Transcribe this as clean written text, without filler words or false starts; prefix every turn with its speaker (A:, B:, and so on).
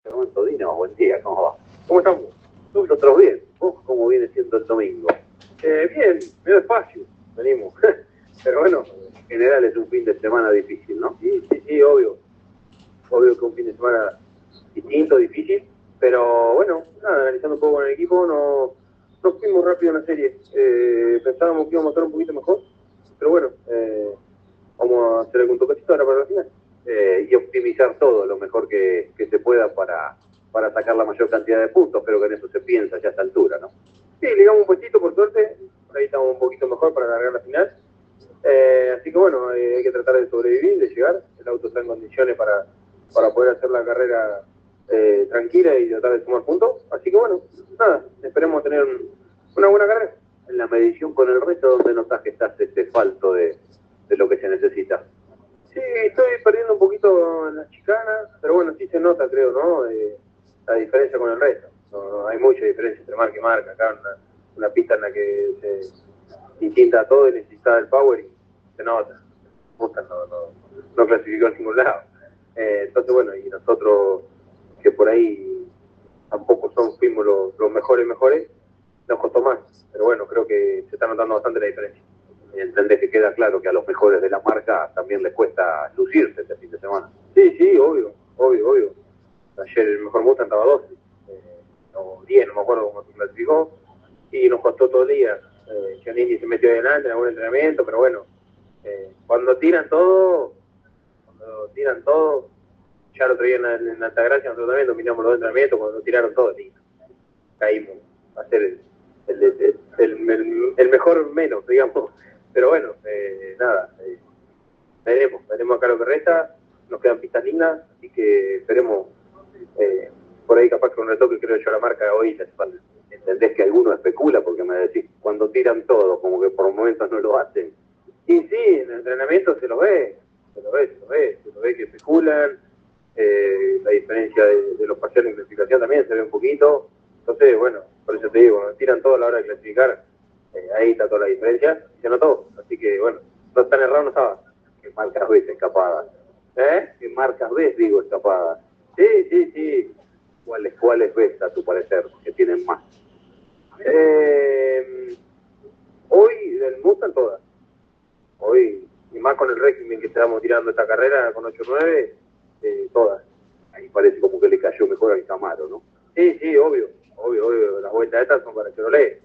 A: Armando Dino, buen día, ¿cómo va? ¿Cómo estamos? Nosotros bien. ¿Vos cómo viene siendo el domingo? Bien, medio despacio, venimos. Pero bueno, en general es un fin de semana difícil, ¿no? Sí, obvio. Obvio que un fin de semana distinto, difícil. Pero bueno, nada, analizando un poco con el equipo, nos fuimos rápido en la serie. Pensábamos que íbamos a estar un poquito mejor. Pero bueno, vamos a hacer algún toquecito ahora para la final. Y optimizar todo lo mejor que se pueda para sacar la mayor cantidad de puntos. Creo que en eso se piensa ya a esta altura, ¿no? Sí, ligamos un poquito, por suerte. Por ahí estamos un poquito mejor para alargar la final. Así que bueno, hay que tratar de sobrevivir, de llegar. El auto está en condiciones para poder hacer la carrera tranquila y tratar de sumar puntos. Así que bueno, nada, esperemos tener una buena carrera. En la medición con el resto, ¿dónde notas que estás falto de lo que se necesita? Sí, estoy perdiendo un poquito en las chicanas, pero bueno, sí se nota, creo, ¿no? La diferencia con el resto. No hay mucha diferencia entre marca y marca. Acá una pista en la que se distinta a todo y necesita el power y se nota. Mustang no clasificó en ningún lado. Entonces, bueno, y nosotros que por ahí tampoco fuimos los mejores, nos costó más. Pero bueno, creo que se está notando bastante la diferencia. Entendés que queda claro que a los mejores de la marca también les cuesta lucirse este fin de semana. Sí, obvio. Ayer el mejor Mustang estaba 12, o 10, no me acuerdo cómo se clasificó, y nos costó todo el día. Giannini se metió adelante en algún entrenamiento, pero bueno, cuando tiran todo, ya lo traían en Altagracia, nosotros también dominamos los entrenamientos, cuando tiraron todo, caímos a hacer el mejor menos, digamos. Pero bueno, nada, veremos acá lo que resta, nos quedan pistas lindas, así que esperemos, por ahí capaz que un retoque creo yo a la marca hoy les falta. Entendés que alguno especula, porque me decís, cuando tiran todo, como que por momentos no lo hacen. Y sí, en el entrenamiento se lo ve que especulan, la diferencia de los parciales en clasificación también se ve un poquito. Entonces, bueno, por eso te digo, cuando tiran todo a la hora de clasificar, ahí está toda la diferencia, y se notó. Así que, bueno, no tan errado no estaba. Que marcas ves escapadas. Que marcas ves, digo, escapadas. Sí. ¿Cuáles ves a tu parecer que tienen más? Hoy del Mustang todas. Hoy, y más con el régimen que estábamos tirando esta carrera con 8-9, todas. Ahí parece como que le cayó mejor al Camaro, ¿no? Sí, obvio. Las vueltas estas son para que lo lee.